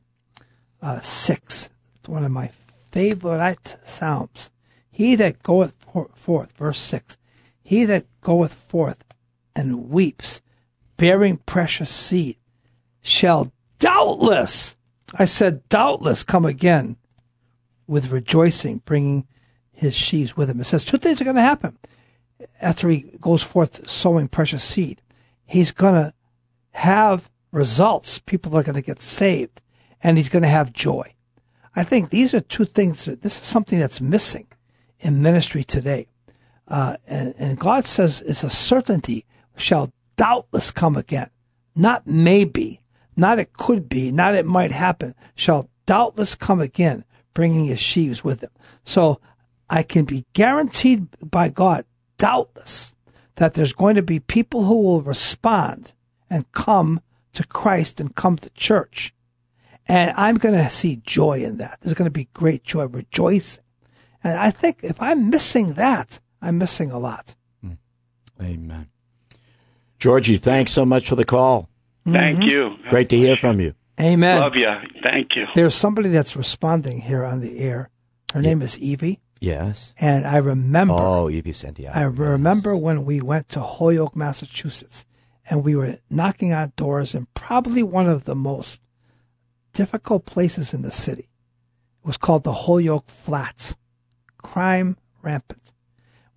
it's one of my favorite Psalms. He that goeth forth, verse six, he that goeth forth and weeps, bearing precious seed, shall doubtless, I said doubtless, come again with rejoicing, bringing his sheaves with him. It says two things are going to happen after he goes forth sowing precious seed. He's going to have results. People are going to get saved, and he's going to have joy. I think these are two things. That, this is something that's missing in ministry today. Uh, and, and God says it's a certainty, shall doubtless come again. Not maybe, not it could be, not it might happen, shall doubtless come again, bringing his sheaves with him. So I can be guaranteed by God, doubtless, that there's going to be people who will respond and come to Christ and come to church. And I'm going to see joy in that. There's going to be great joy, rejoicing. And I think if I'm missing that, I'm missing a lot.
Amen. Georgie, thanks so much for the call.
Thank mm-hmm. you.
Great to hear from you.
Amen.
Love you. Thank you.
There's somebody that's responding here on the air. Her yeah. name is Evie.
Yes.
And I remember.
Oh, Evie Santiago.
I remember yes. when we went to Holyoke, Massachusetts, and we were knocking on doors in probably one of the most difficult places in the city. It was called the Holyoke Flats. Crime rampant.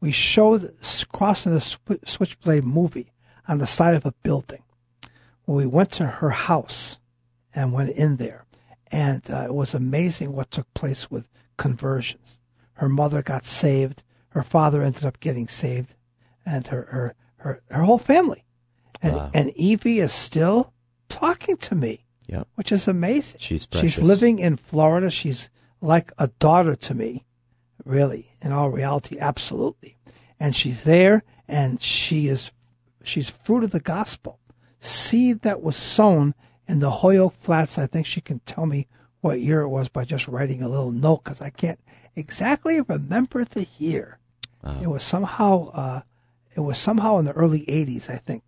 we showed crossing the sw- Switchblade movie on the side of a building. Well, we went to her house and went in there, and uh, it was amazing what took place with conversions. Her mother got saved. Her father ended up getting saved, and her her her, her whole family. And,
wow.
and Evie is still talking to me,
yep.
which is amazing.
She's precious.
She's living in Florida. She's like a daughter to me, really, in all reality, absolutely. And she's there, and she is she's fruit of the gospel. Seed that was sown in the Holyoke Flats. I think she can tell me what year it was by just writing a little note, because I can't exactly remember the year. Wow. It was somehow uh, it was somehow in the early eighties, I think.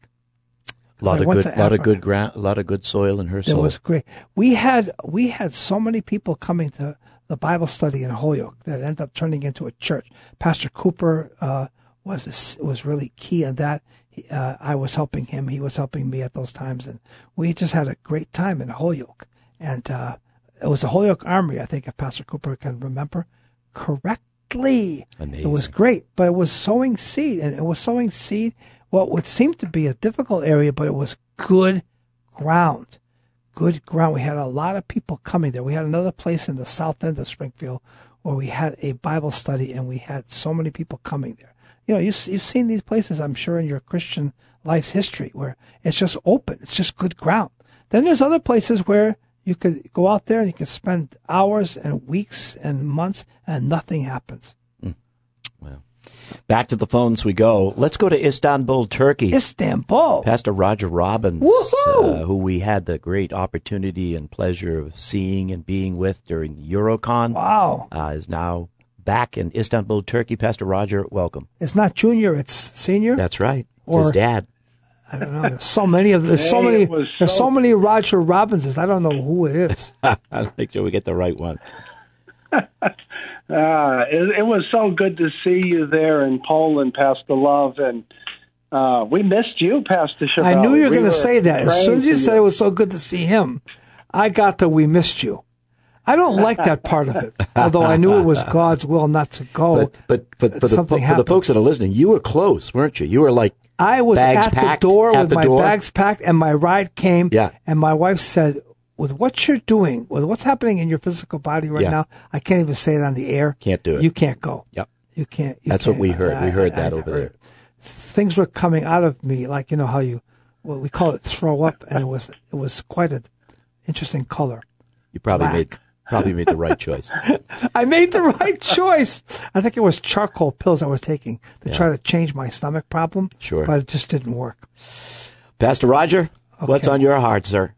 A lot of good, lot of good ground, a lot of good soil in her soul.
It was great. We had we had so many people coming to the Bible study in Holyoke that ended up turning into a church. Pastor Cooper uh, was was really key in that. He, uh, I was helping him; he was helping me at those times, and we just had a great time in Holyoke. And uh, it was the Holyoke Armory, I think, if Pastor Cooper can remember correctly.
Amazing.
It was great, but it was sowing seed, and it was sowing seed. What would seem to be a difficult area, but it was good ground. Good ground. We had a lot of people coming there. We had another place in the south end of Springfield where we had a Bible study, and we had so many people coming there. You know, you, you've seen these places, I'm sure, in your Christian life's history where it's just open. It's just good ground. Then there's other places where you could go out there and you could spend hours and weeks and months and nothing happens.
Mm. Well. Back to the phones we go. Let's go to Istanbul, Turkey.
Istanbul.
Pastor Roger Robbins, uh, who we had the great opportunity and pleasure of seeing and being with during the Eurocon.
Wow.
Uh, is now back in Istanbul, Turkey. Pastor Roger, welcome.
It's not junior, it's senior?
That's right. It's
or,
his dad.
I don't know. There's so many of there's
hey,
so many there's
so,
so many Roger Robbinses. I don't know who it is.
I'll make sure we get the right one.
Uh, it, it was so good to see you there in Poland, Pastor Love, and uh, we missed you, Pastor Chevelle.
I knew you were
we
going to say that. As soon as you said
you.
it was so good to see him, I got that we missed you. I don't like that part of it, although I knew it was God's will not to go.
But but but for the,
Something
for the folks that are listening, you were close, weren't you? You were like
I was
bags
at
packed,
the door
at
with
the
my
door.
bags packed, and my ride came.
Yeah.
And my wife said, with what you're doing, with what's happening in your physical body right
Yeah.
now, I can't even say it on the air.
Can't do it.
You can't go.
Yep.
You can't. You
That's
can't.
what we heard.
I,
we heard
I,
that
I
over
heard
there.
Things were coming out of me, like, you know how you, well, we call it throw up, and it was it was quite an interesting color.
You probably
Black.
made probably made the right choice.
I made the right choice. I think it was charcoal pills I was taking to
Yeah.
try to change my stomach problem.
Sure.
But it just didn't work.
Pastor Roger, what's
Okay.
on your heart, sir?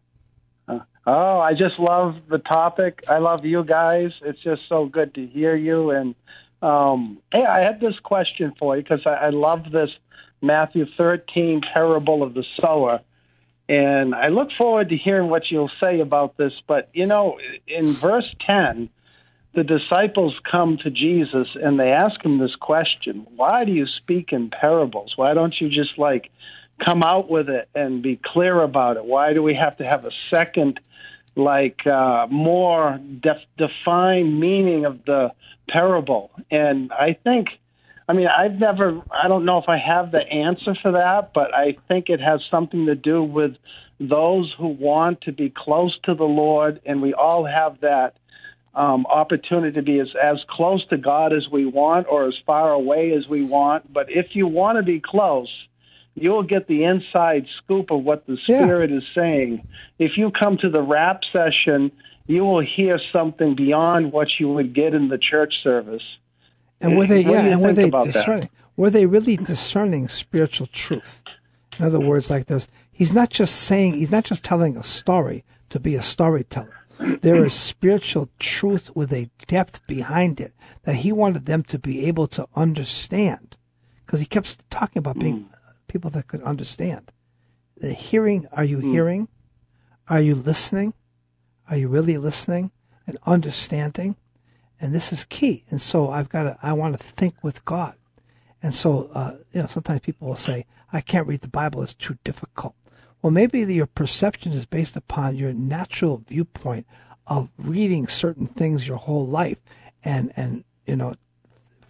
Oh, I just love the topic. I love you guys. It's just so good to hear you. And um, hey, I had this question for you because I, I love this Matthew thirteen parable of the sower. And I look forward to hearing what you'll say about this. But, you know, in verse ten, the disciples come to Jesus and they ask him this question: why do you speak in parables? Why don't you just, like, come out with it and be clear about it? Why do we have to have a second, like, uh, more def- defined meaning of the parable? And I think, I mean, I've never, I don't know if I have the answer for that, but I think it has something to do with those who want to be close to the Lord, and we all have that um, opportunity to be as, as close to God as we want or as far away as we want. But if you want to be close, you'll get the inside scoop of what the Spirit yeah. is saying. If you come to the rap session, you will hear something beyond what you would get in the church service.
And were they,
what
yeah,
do you
and were
think
they
about
discerning?
that?
Were they really discerning spiritual truth? In other words, like this, he's not just saying, he's not just telling a story to be a storyteller. There is spiritual truth with a depth behind it that he wanted them to be able to understand, because he kept talking about being mm. people that could understand. The hearing, are you mm. hearing? Are you listening? Are you really listening and understanding? And this is key. And so I've got to, I want to think with God. And so, uh, you know, sometimes people will say, I can't read the Bible, it's too difficult. Well, maybe your perception is based upon your natural viewpoint of reading certain things your whole life and, and, you know,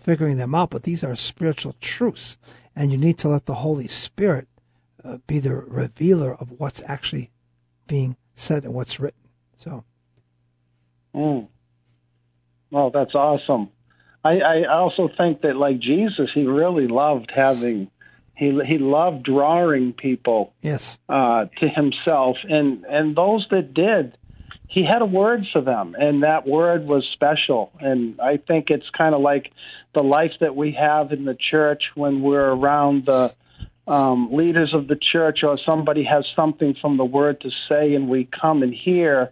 figuring them out, but these are spiritual truths, and you need to let the Holy Spirit uh, be the revealer of what's actually being said and what's written. So,
mm. Well, that's awesome. I, I also think that, like Jesus, he really loved having, he he loved drawing people
yes,
uh, to himself, and and those that did, he had a word for them, and that word was special. And I think it's kind of like the life that we have in the church when we're around the um, leaders of the church, or somebody has something from the word to say, and we come and hear.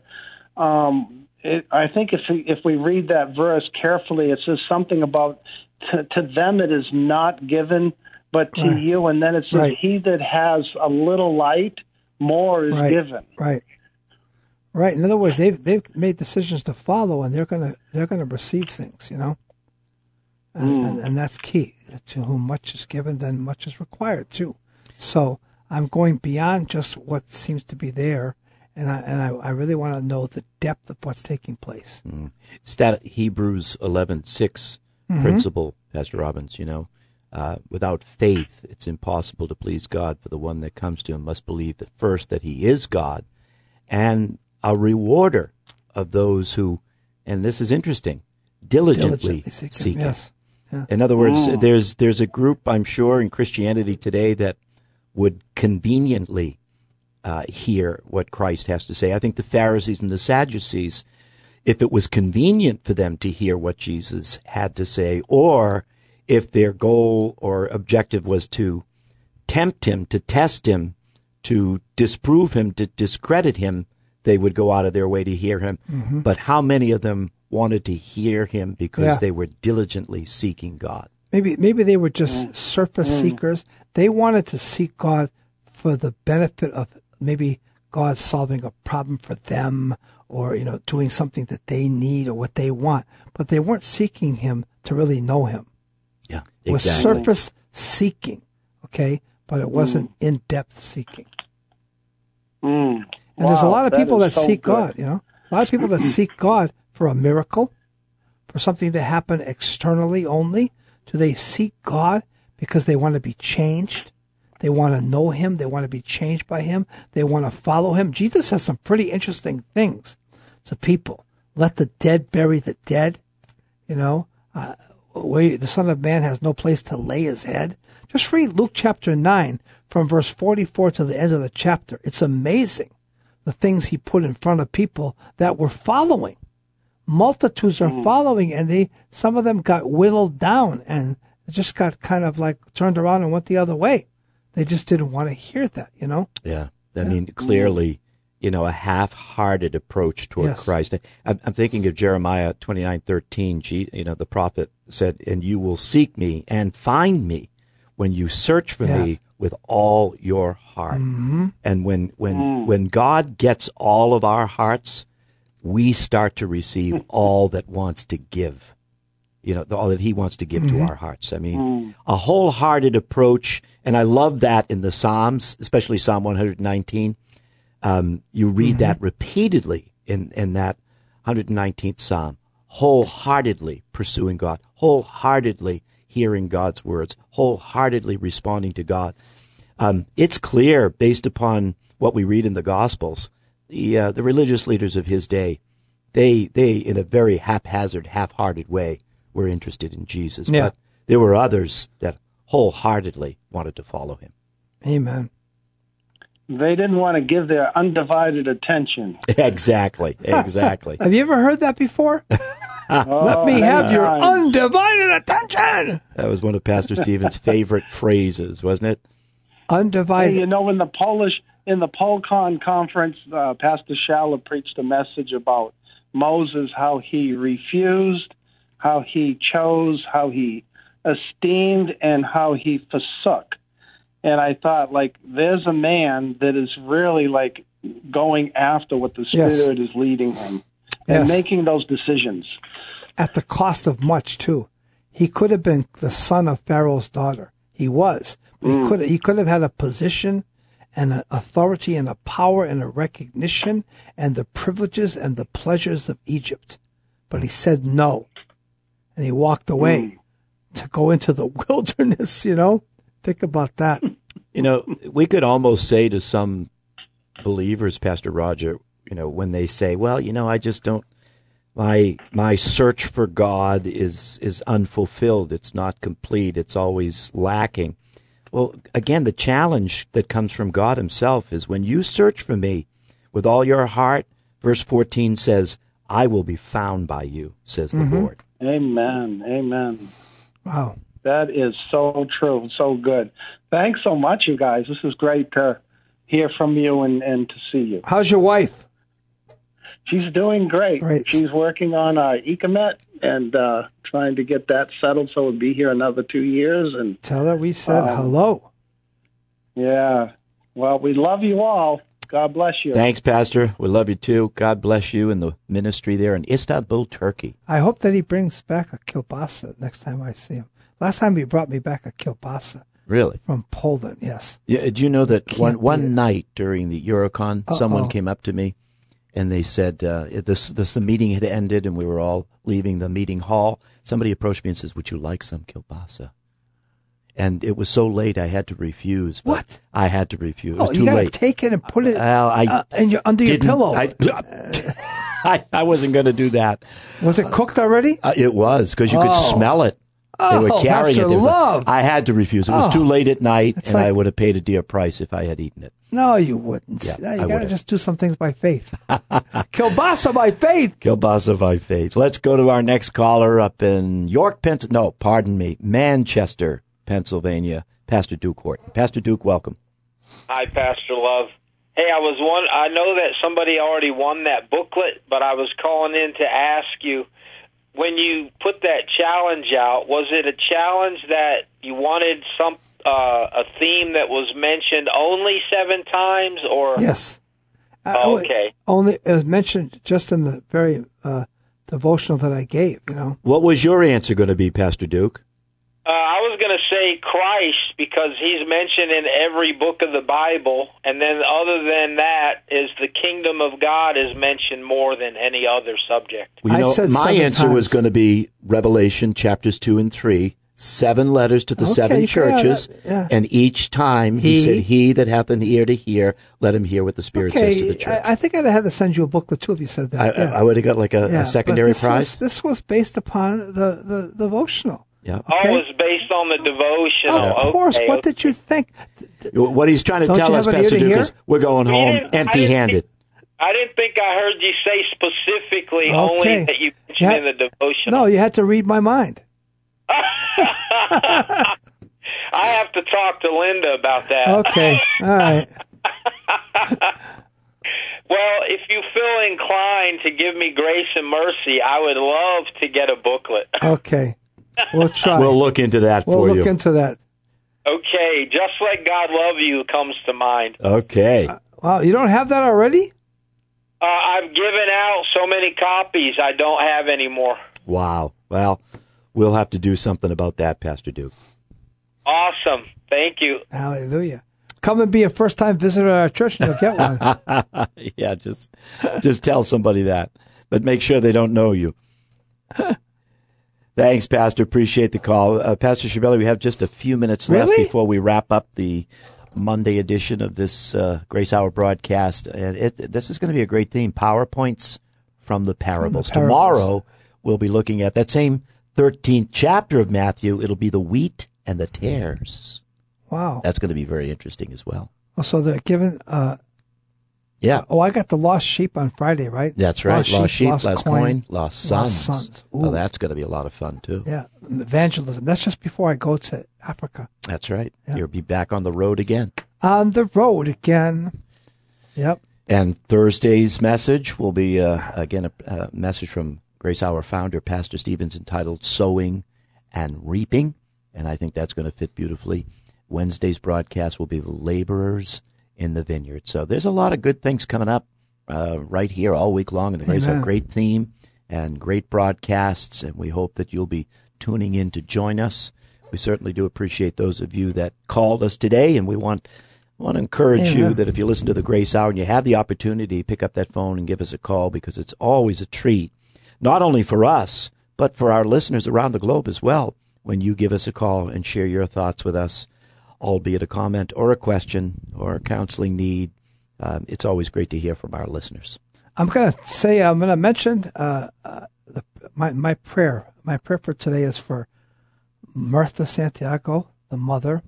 Um, it, I think if we, if we read that verse carefully, it says something about to, to them it is not given, but to
right.
you. And then it says,
right.
he that has a little light, more is
right.
given.
Right. Right. In other words, they've they've made decisions to follow, and they're gonna they're gonna receive things, you know, and,
mm.
and and that's key. To whom much is given, then much is required too. So I'm going beyond just what seems to be there, and I and I, I really want to know the depth of what's taking place.
Mm. It's that Hebrews eleven six
mm-hmm.
principle, Pastor Robbins. You know, uh, without faith, it's impossible to please God. For the one that comes to Him must believe that first that He is God, and a rewarder of those who, and this is interesting, diligently,
diligently seek,
seek
him.
Him.
Yes. Yeah.
In other words,
Mm.
there's there's a group, I'm sure, in Christianity today that would conveniently uh, hear what Christ has to say. I think the Pharisees and the Sadducees, if it was convenient for them to hear what Jesus had to say, or if their goal or objective was to tempt him, to test him, to disprove him, to discredit him, they would go out of their way to hear him.
Mm-hmm.
But how many of them wanted to hear him because
Yeah.
they were diligently seeking God?
Maybe maybe they were just surface
Mm.
seekers. They wanted to seek God for the benefit of maybe God solving a problem for them, or you know doing something that they need or what they want. But they weren't seeking Him to really know Him.
Yeah,
It was
exactly.
surface seeking, okay, but it wasn't in-depth seeking.
Mm.
And there's a
Wow,
lot of people that
is so
seek
good.
God, you know, a lot of people that seek God for a miracle, for something to happen externally only. Do they seek God because they want to be changed? They want to know Him. They want to be changed by Him. They want to follow Him. Jesus has some pretty interesting things to people. Let the dead bury the dead, you know, uh, where the Son of Man has no place to lay His head. Just read Luke chapter nine from verse forty-four to the end of the chapter. It's amazing the things He put in front of people that were following. Multitudes are following, and they some of them got whittled down and just got kind of like turned around and went the other way. They just didn't want to hear that, you know?
Yeah. I mean, clearly, you know, a half-hearted approach toward
Yes.
Christ. I'm, I'm thinking of Jeremiah twenty-nine thirteen. You know, the prophet said, "And you will seek me and find me when you search for
Yes.
me with all your heart."
Mm-hmm.
And when when when God gets all of our hearts, we start to receive all that wants to give. You know, all that He wants to give
Mm-hmm.
to our hearts. I mean, a wholehearted approach, and I love that in the Psalms, especially Psalm one nineteen. Um, you read
Mm-hmm.
that repeatedly in, in that one hundred nineteenth Psalm, wholeheartedly pursuing God, wholeheartedly hearing God's words, wholeheartedly responding to God. Um, it's clear, based upon what we read in the Gospels, the uh, the religious leaders of His day, they they in a very haphazard, half-hearted way were interested in Jesus.
Yeah.
But there were others that wholeheartedly wanted to follow Him.
Amen.
They didn't want to give their undivided attention.
Exactly, exactly.
Have you ever heard that before? Let me have your undivided attention.
That was one of Pastor Stephen's favorite phrases, wasn't it?
Undivided.
Hey, you know, in the Polish, in the Polcon conference, uh, Pastor Schaller preached a message about Moses, how he refused, how he chose, how he esteemed, and how he forsook. And I thought, like, there's a man that is really, like, going after what the
Yes.
Spirit is leading him
Yes.
and making those decisions.
At the cost of much, too. He could have been the son of Pharaoh's daughter. He was. But he could he could have had a position and an authority and a power and a recognition and the privileges and the pleasures of Egypt. But he said no. And he walked away to go into the wilderness, you know? Think about that.
You know, we could almost say to some believers, Pastor Roger, you know, when they say, well, you know, I just don't, my my search for God is is unfulfilled. It's not complete. It's always lacking. Well, again, the challenge that comes from God himself is when you search for me with all your heart, verse fourteen says, I will be found by you, says the
Mm-hmm.
Lord.
Amen. Amen.
Wow.
That is so true, so good. Thanks so much, you guys. This is great to hear from you and, and to see you.
How's your wife?
She's doing great.
Great.
She's working on uh, Ecomet and uh, trying to get that settled so we'll be here another two years. And
Tell her we said
Um,
hello.
yeah, well, we love you all. God bless you.
Thanks, Pastor. We love you too. God bless you and the ministry there in Istanbul, Turkey.
I hope that he brings back a kielbasa next time I see him. Last time he brought me back a kielbasa
Really?
from Poland, yes.
Yeah, did you know that
Can't
one
beat
one
it.
night during the Eurocon,
Uh-oh.
someone came up to me and they said uh, this this the meeting had ended and we were all leaving the meeting hall. Somebody approached me and says, "Would you like some kielbasa?" And it was so late I had to refuse. but
What?
I had to refuse. It
Oh,
was
you
too
gotta
late.
take it and put it
Well, I
uh, in your, under your
didn't-
pillow.
I, I, I wasn't going to do that.
Was it cooked already?
Uh, it was because you could
Oh.
smell it. They
Oh,
were carrying
Pastor
it. They were-
Love.
I had to refuse. It was
Oh.
too late at night,
It's
and I
like-
would have paid a dear price if I had eaten it.
No, you wouldn't.
Yeah,
you
I
gotta
would've.
just do some things by faith. Kielbasa by faith.
Kielbasa by faith. Let's go to our next caller up in York, Pennsylvania. No, pardon me, Manchester, Pennsylvania. Pastor Duke Horton. Pastor Duke, welcome.
Hi, Pastor Love. Hey, I was one. I know that somebody already won that booklet, but I was calling in to ask you, when you put that challenge out, was it a challenge that you wanted some uh, a theme that was mentioned only seven times, or
Yes.
Oh,
Uh,
okay.
Only it was mentioned just in the very uh, devotional that I gave. You know.
What was your answer going to be, Pastor Duke?
Uh, I was going to say Christ, because he's mentioned in every book of the Bible, and then other than that is the kingdom of God is mentioned more than any other subject.
Well, you
I
know,
said
my
seven
answer was
times.
going to be Revelation chapters two and three, seven letters to the
Okay,
seven
yeah,
churches,
that- yeah.
and each time he,
He-
said, "He that hath an ear to hear, let him hear what the Spirit says to the
Okay,
church."
I, I think I'd have had to send you a booklet too if you said that.
I,
yeah.
I would have got like a,
Yeah,
a secondary
but this
prize.
Was, this was based upon the, the, the devotional.
Yeah.
Okay.
Oh, it's based on the devotional.
Of course.
Okay,
What
okay.
did you think?
What he's trying to
Don't
tell
you
us,
have an ear
Pastor
to
Duke,
hear?
is we're going
We
home
didn't- I didn't
empty-handed.
I didn't think I heard you say specifically
Okay.
only that you mentioned
Yeah.
in the devotional.
No, you had to read my mind.
I have to talk to Linda about that.
Okay. All right.
Well, if you feel inclined to give me grace and mercy, I would love to get a booklet.
Okay. We'll try.
We'll look into that
We'll
for
look
you.
into that.
Okay, just like God love you comes to mind.
Okay.
Wow, you don't have that already?
Uh, I've given out so many copies, I don't have any more.
Wow. Well, we'll have to do something about that, Pastor Duke.
Awesome. Thank you.
Hallelujah. Come and be a first-time visitor at our church and you'll get one.
Yeah, just just tell somebody that, but make sure they don't know you. Thanks, Pastor. Appreciate the call. Uh, Pastor Schiavelli, we have just a few minutes left
Really?
before we wrap up the Monday edition of this uh, Grace Hour broadcast. And it, this is going to be a great theme, PowerPoints from the Parables.
parables.
Tomorrow, we'll be looking at that same thirteenth chapter of Matthew. It'll be the wheat and the tares.
Wow.
That's going to be very interesting as well.
Oh, so they're giving, uh,
Yeah.
oh, I got the lost sheep on Friday, right?
That's right. Lost, sheep, lost,
lost
coin, lost sons.
Lost sons.
Oh,
Ooh.
that's going to be a lot of fun, too.
Yeah, evangelism. That's just before I go to Africa.
That's right.
Yeah.
You'll be back on the road again.
On the road again. Yep.
And Thursday's message will be, uh, again, a, a message from Grace Hour founder, Pastor Stevens, entitled Sowing and Reaping. And I think that's going to fit beautifully. Wednesday's broadcast will be the laborers in the vineyard. So there's a lot of good things coming up uh, right here all week long. And the Grace
Amen.
Hour, great theme and great broadcasts. And we hope that you'll be tuning in to join us. We certainly do appreciate those of you that called us today. And we want, want to encourage you
Amen.
that if you listen to the Grace Hour and you have the opportunity, pick up that phone and give us a call, because it's always a treat, not only for us, but for our listeners around the globe as well, when you give us a call and share your thoughts with us, albeit a comment or a question or a counseling need. Um, it's always great to hear from our listeners.
I'm going to say, I'm going to mention uh, uh, the, my, my prayer. My prayer for today is for Martha Santiago, the mother,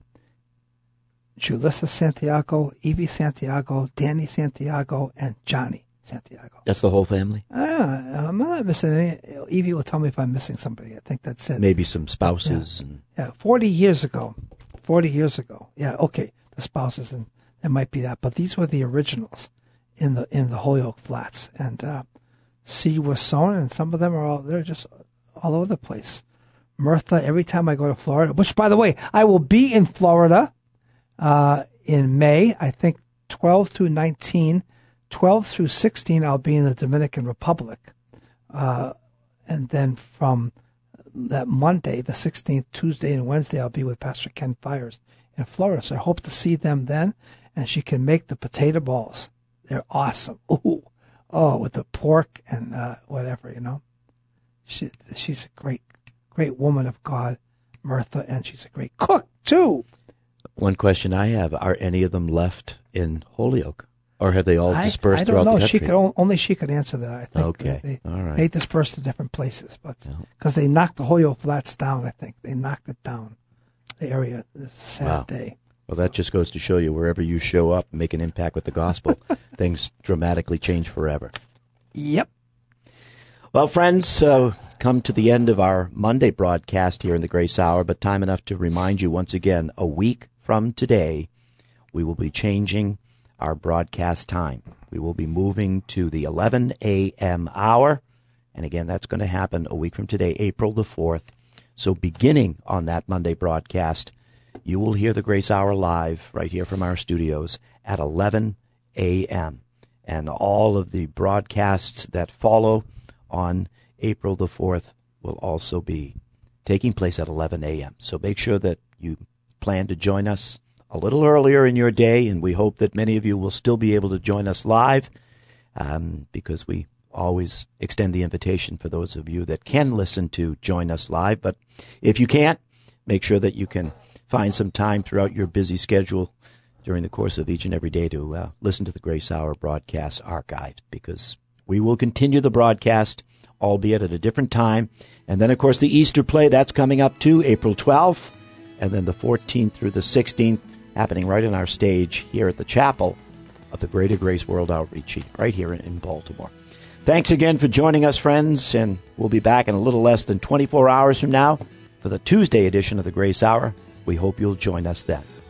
Julissa Santiago, Evie Santiago, Danny Santiago, and Johnny Santiago.
That's the whole family?
Ah, I'm not missing any. Evie will tell me if I'm missing somebody. I think that's it.
Maybe some spouses.
Yeah,
and
yeah. forty years ago. forty years ago. Yeah, okay. The spouses, and it might be that. But these were the originals in the in the Holyoke Flats. And uh, seed was sown, and some of them are all, they're just all over the place. Martha, every time I go to Florida, which, by the way, I will be in Florida uh, in May, I think twelve through nineteen. twelve through sixteen, I'll be in the Dominican Republic. Uh, and then from that Monday, the sixteenth, Tuesday and Wednesday, I'll be with Pastor Ken Fires in Florida. So I hope to see them then, and she can make the potato balls. They're awesome. Ooh, oh, with the pork and uh, whatever, you know. She, she's a great, great woman of God, Martha, and she's a great cook, too.
One question I have, are any of them left in Holyoke? Or have they all dispersed
I, I
throughout
don't know.
the country?
She could, only she could answer that, I think.
Okay,
They,
all right.
they dispersed to different places, but because
No.
they knocked the Holyoke Flats down, I think. They knocked it down, the area. It's a sad
Wow.
day.
Well, that just goes to show you wherever you show up and make an impact with the gospel, things dramatically change forever.
Yep.
Well, friends, uh, come to the end of our Monday broadcast here in the Grace Hour, but time enough to remind you once again, a week from today, we will be changing our broadcast time. We will be moving to the eleven a.m. hour, and again, that's going to happen a week from today, April the fourth. So beginning on that Monday broadcast, you will hear the Grace Hour live right here from our studios at eleven a.m. And all of the broadcasts that follow on April the fourth will also be taking place at eleven a.m. So make sure that you plan to join us a little earlier in your day, and we hope that many of you will still be able to join us live um, because we always extend the invitation for those of you that can listen to join us live. But if you can't, make sure that you can find some time throughout your busy schedule during the course of each and every day to uh, listen to the Grace Hour broadcast archived, because we will continue the broadcast, albeit at a different time. And then, of course, the Easter play, that's coming up too, April twelfth, and then the fourteenth through the sixteenth, happening right on our stage here at the chapel of the Greater Grace World Outreach, right here in Baltimore. Thanks again for joining us, friends, and we'll be back in a little less than twenty-four hours from now for the Tuesday edition of the Grace Hour. We hope you'll join us then.